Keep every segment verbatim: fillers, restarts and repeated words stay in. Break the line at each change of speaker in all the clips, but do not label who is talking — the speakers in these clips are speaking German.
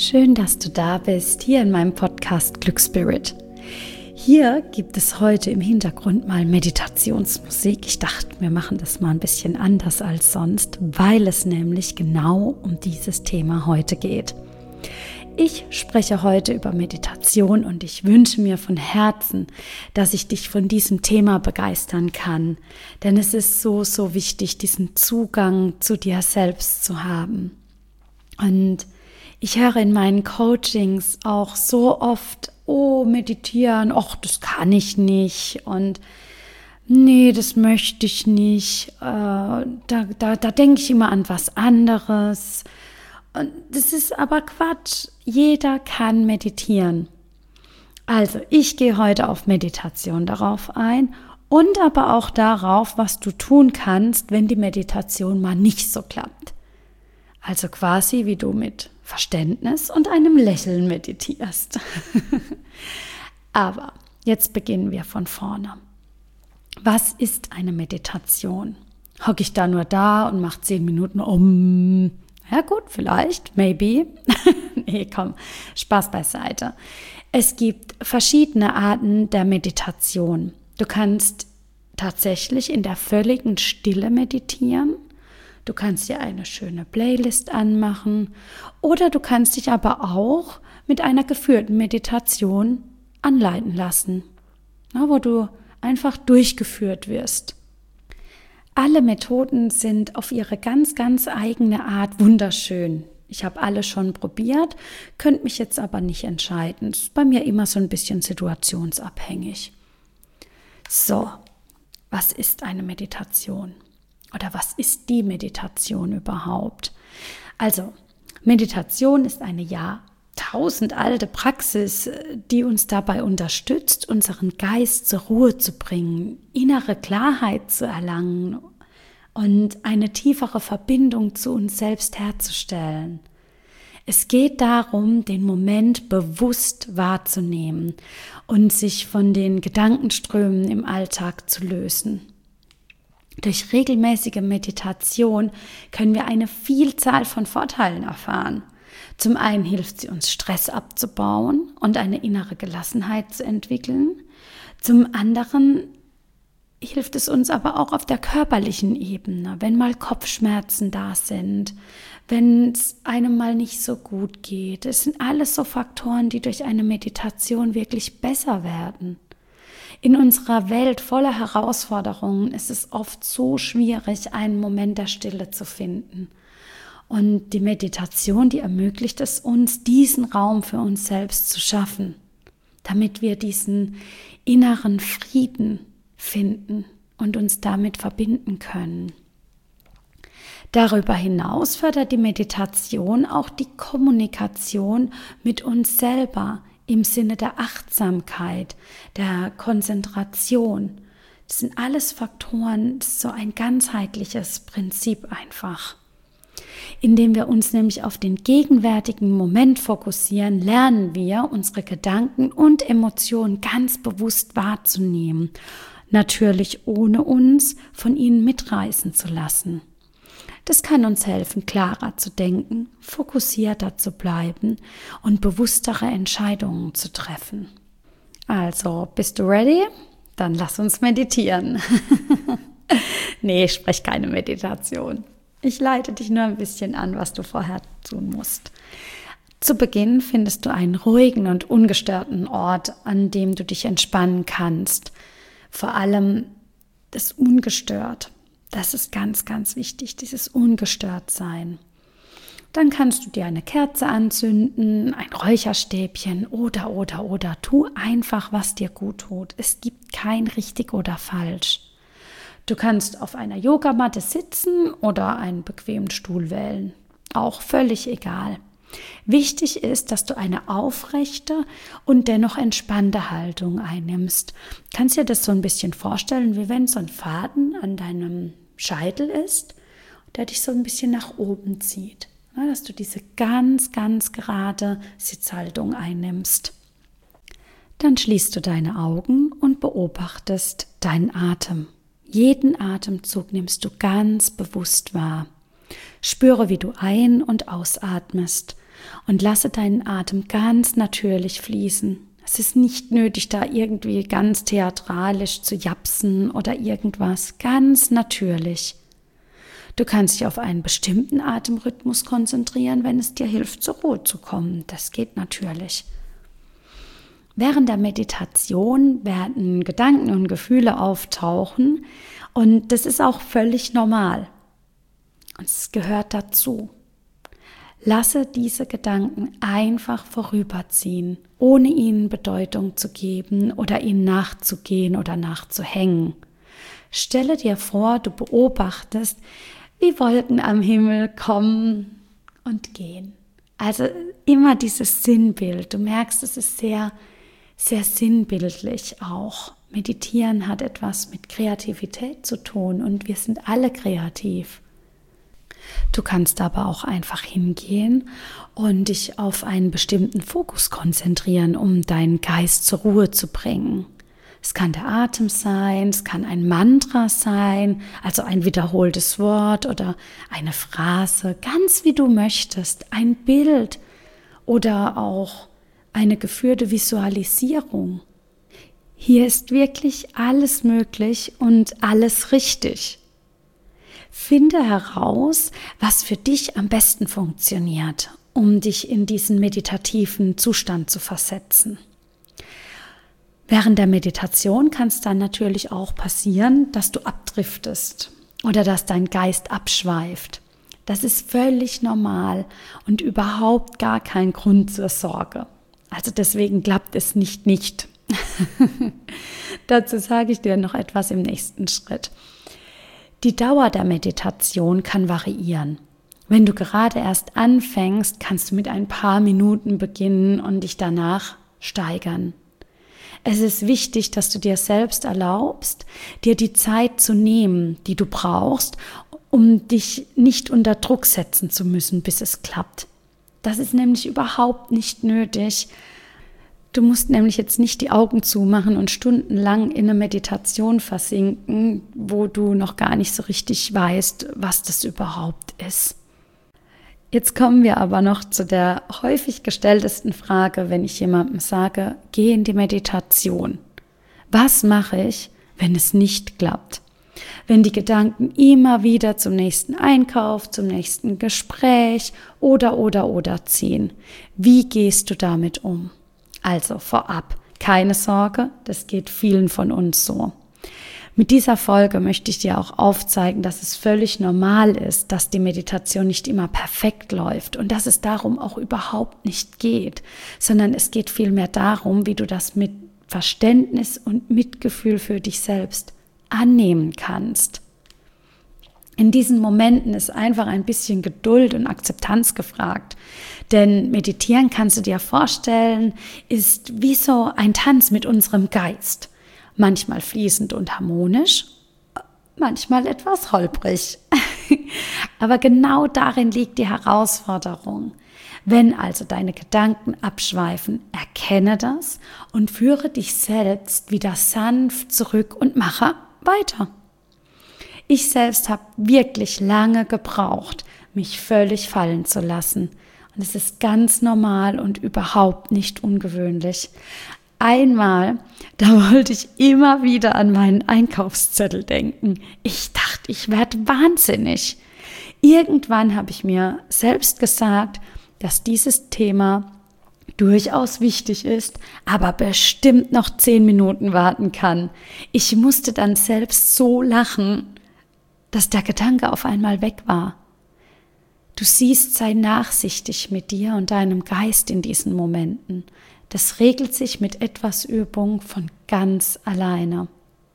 Schön, dass du da bist, hier in meinem Podcast Glücksspirit. Hier gibt es heute im Hintergrund mal Meditationsmusik. Ich dachte, wir machen das mal ein bisschen anders als sonst, weil es nämlich genau um dieses Thema heute geht. Ich spreche heute über Meditation und ich wünsche mir von Herzen, dass ich dich von diesem Thema begeistern kann. Denn es ist so, so wichtig, diesen Zugang zu dir selbst zu haben. Und ich höre in meinen Coachings auch so oft, oh, meditieren, ach, das kann ich nicht und nee, das möchte ich nicht, äh, da, da, da denke ich immer an was anderes. Und das ist aber Quatsch, jeder kann meditieren. Also, ich gehe heute auf Meditation darauf ein und aber auch darauf, was du tun kannst, wenn die Meditation mal nicht so klappt. Also quasi, wie du mit Verständnis und einem Lächeln meditierst. Aber jetzt beginnen wir von vorne. Was ist eine Meditation? Hocke ich da nur da und mache zehn Minuten um? Ja gut, vielleicht, maybe. Nee, komm, Spaß beiseite. Es gibt verschiedene Arten der Meditation. Du kannst tatsächlich in der völligen Stille meditieren. Du kannst dir eine schöne Playlist anmachen oder du kannst dich aber auch mit einer geführten Meditation anleiten lassen, wo du einfach durchgeführt wirst. Alle Methoden sind auf ihre ganz, ganz eigene Art wunderschön. Ich habe alle schon probiert, könnte mich jetzt aber nicht entscheiden. Das ist bei mir immer so ein bisschen situationsabhängig. So, was ist eine Meditation? Oder was ist die Meditation überhaupt? Also, Meditation ist eine jahrtausendalte Praxis, die uns dabei unterstützt, unseren Geist zur Ruhe zu bringen, innere Klarheit zu erlangen und eine tiefere Verbindung zu uns selbst herzustellen. Es geht darum, den Moment bewusst wahrzunehmen und sich von den Gedankenströmen im Alltag zu lösen. Durch regelmäßige Meditation können wir eine Vielzahl von Vorteilen erfahren. Zum einen hilft sie uns, Stress abzubauen und eine innere Gelassenheit zu entwickeln. Zum anderen hilft es uns aber auch auf der körperlichen Ebene, wenn mal Kopfschmerzen da sind, wenn es einem mal nicht so gut geht. Es sind alles so Faktoren, die durch eine Meditation wirklich besser werden. In unserer Welt voller Herausforderungen ist es oft so schwierig, einen Moment der Stille zu finden. Und die Meditation, die ermöglicht es uns, diesen Raum für uns selbst zu schaffen, damit wir diesen inneren Frieden finden und uns damit verbinden können. Darüber hinaus fördert die Meditation auch die Kommunikation mit uns selber, im Sinne der Achtsamkeit, der Konzentration. Das sind alles Faktoren, das ist so ein ganzheitliches Prinzip einfach. Indem wir uns nämlich auf den gegenwärtigen Moment fokussieren, lernen wir, unsere Gedanken und Emotionen ganz bewusst wahrzunehmen. Natürlich ohne uns von ihnen mitreißen zu lassen. Das kann uns helfen, klarer zu denken, fokussierter zu bleiben und bewusstere Entscheidungen zu treffen. Also, bist du ready? Dann lass uns meditieren. Nee, ich spreche keine Meditation. Ich leite dich nur ein bisschen an, was du vorher tun musst. Zu Beginn findest du einen ruhigen und ungestörten Ort, an dem du dich entspannen kannst. Vor allem das ungestört. Das ist ganz, ganz wichtig, dieses Ungestörtsein. Dann kannst du dir eine Kerze anzünden, ein Räucherstäbchen oder, oder, oder. Tu einfach, was dir gut tut. Es gibt kein richtig oder falsch. Du kannst auf einer Yogamatte sitzen oder einen bequemen Stuhl wählen. Auch völlig egal. Wichtig ist, dass du eine aufrechte und dennoch entspannte Haltung einnimmst. Kannst dir das so ein bisschen vorstellen, wie wenn so ein Faden an deinem Scheitel ist, der dich so ein bisschen nach oben zieht. Ja, dass du diese ganz, ganz gerade Sitzhaltung einnimmst. Dann schließt du deine Augen und beobachtest deinen Atem. Jeden Atemzug nimmst du ganz bewusst wahr. Spüre, wie du ein- und ausatmest und lasse deinen Atem ganz natürlich fließen. Es ist nicht nötig, da irgendwie ganz theatralisch zu japsen oder irgendwas. Ganz natürlich. Du kannst dich auf einen bestimmten Atemrhythmus konzentrieren, wenn es dir hilft, zur Ruhe zu kommen. Das geht natürlich. Während der Meditation werden Gedanken und Gefühle auftauchen und das ist auch völlig normal. Und es gehört dazu. Lasse diese Gedanken einfach vorüberziehen, ohne ihnen Bedeutung zu geben oder ihnen nachzugehen oder nachzuhängen. Stelle dir vor, du beobachtest, wie Wolken am Himmel kommen und gehen. Also immer dieses Sinnbild. Du merkst, es ist sehr, sehr sinnbildlich auch. Meditieren hat etwas mit Kreativität zu tun und wir sind alle kreativ. Du kannst aber auch einfach hingehen und dich auf einen bestimmten Fokus konzentrieren, um deinen Geist zur Ruhe zu bringen. Es kann der Atem sein, es kann ein Mantra sein, also ein wiederholtes Wort oder eine Phrase, ganz wie du möchtest, ein Bild oder auch eine geführte Visualisierung. Hier ist wirklich alles möglich und alles richtig. Finde heraus, was für dich am besten funktioniert, um dich in diesen meditativen Zustand zu versetzen. Während der Meditation kann es dann natürlich auch passieren, dass du abdriftest oder dass dein Geist abschweift. Das ist völlig normal und überhaupt gar kein Grund zur Sorge. Also deswegen klappt es nicht nicht. Dazu sage ich dir noch etwas im nächsten Schritt. Die Dauer der Meditation kann variieren. Wenn du gerade erst anfängst, kannst du mit ein paar Minuten beginnen und dich danach steigern. Es ist wichtig, dass du dir selbst erlaubst, dir die Zeit zu nehmen, die du brauchst, um dich nicht unter Druck setzen zu müssen, bis es klappt. Das ist nämlich überhaupt nicht nötig. Du musst nämlich jetzt nicht die Augen zumachen und stundenlang in eine Meditation versinken, wo du noch gar nicht so richtig weißt, was das überhaupt ist. Jetzt kommen wir aber noch zu der häufig gestelltesten Frage, wenn ich jemandem sage, geh in die Meditation. Was mache ich, wenn es nicht klappt? Wenn die Gedanken immer wieder zum nächsten Einkauf, zum nächsten Gespräch oder, oder, oder ziehen. Wie gehst du damit um? Also vorab, keine Sorge, das geht vielen von uns so. Mit dieser Folge möchte ich dir auch aufzeigen, dass es völlig normal ist, dass die Meditation nicht immer perfekt läuft und dass es darum auch überhaupt nicht geht, sondern es geht vielmehr darum, wie du das mit Verständnis und Mitgefühl für dich selbst annehmen kannst. In diesen Momenten ist einfach ein bisschen Geduld und Akzeptanz gefragt. Denn meditieren, kannst du dir vorstellen, ist wie so ein Tanz mit unserem Geist. Manchmal fließend und harmonisch, manchmal etwas holprig. Aber genau darin liegt die Herausforderung. Wenn also deine Gedanken abschweifen, erkenne das und führe dich selbst wieder sanft zurück und mache weiter. Ich selbst habe wirklich lange gebraucht, mich völlig fallen zu lassen. Und es ist ganz normal und überhaupt nicht ungewöhnlich. Einmal, da wollte ich immer wieder an meinen Einkaufszettel denken. Ich dachte, ich werde wahnsinnig. Irgendwann habe ich mir selbst gesagt, dass dieses Thema durchaus wichtig ist, aber bestimmt noch zehn Minuten warten kann. Ich musste dann selbst so lachen, dass der Gedanke auf einmal weg war. Du siehst, sei nachsichtig mit dir und deinem Geist in diesen Momenten. Das regelt sich mit etwas Übung von ganz alleine.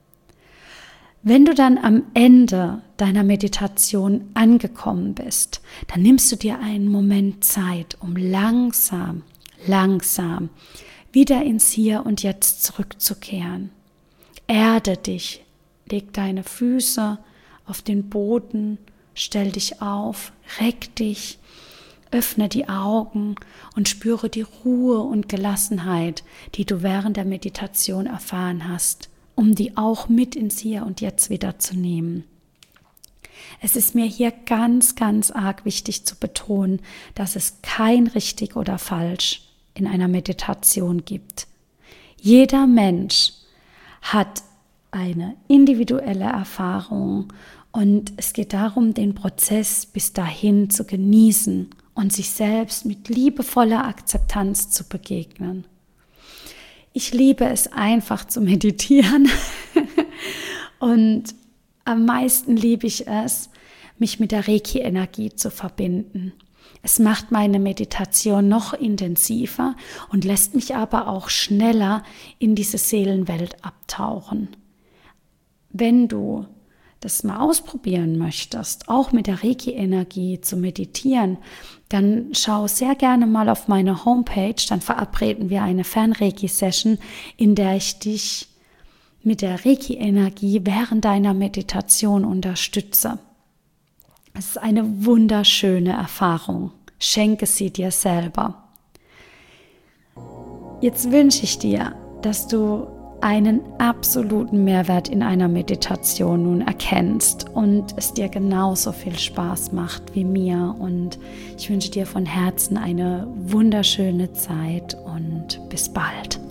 Wenn du dann am Ende deiner Meditation angekommen bist, dann nimmst du dir einen Moment Zeit, um langsam, langsam wieder ins Hier und Jetzt zurückzukehren. Erde dich, leg deine Füße auf den Boden, stell dich auf, reck dich, öffne die Augen und spüre die Ruhe und Gelassenheit, die du während der Meditation erfahren hast, um die auch mit ins Hier und Jetzt wieder zu nehmen. Es ist mir hier ganz, ganz arg wichtig zu betonen, dass es kein richtig oder falsch in einer Meditation gibt. Jeder Mensch hat eine individuelle Erfahrung und es geht darum, den Prozess bis dahin zu genießen und sich selbst mit liebevoller Akzeptanz zu begegnen. Ich liebe es einfach zu meditieren und am meisten liebe ich es, mich mit der Reiki-Energie zu verbinden. Es macht meine Meditation noch intensiver und lässt mich aber auch schneller in diese Seelenwelt abtauchen. Wenn du das mal ausprobieren möchtest, auch mit der Reiki-Energie zu meditieren, dann schau sehr gerne mal auf meine Homepage, dann verabreden wir eine Fern-Reiki-Session, in der ich dich mit der Reiki-Energie während deiner Meditation unterstütze. Es ist eine wunderschöne Erfahrung. Schenke sie dir selber. Jetzt wünsche ich dir, dass du einen absoluten Mehrwert in einer Meditation nun erkennst und es dir genauso viel Spaß macht wie mir. Und ich wünsche dir von Herzen eine wunderschöne Zeit und bis bald.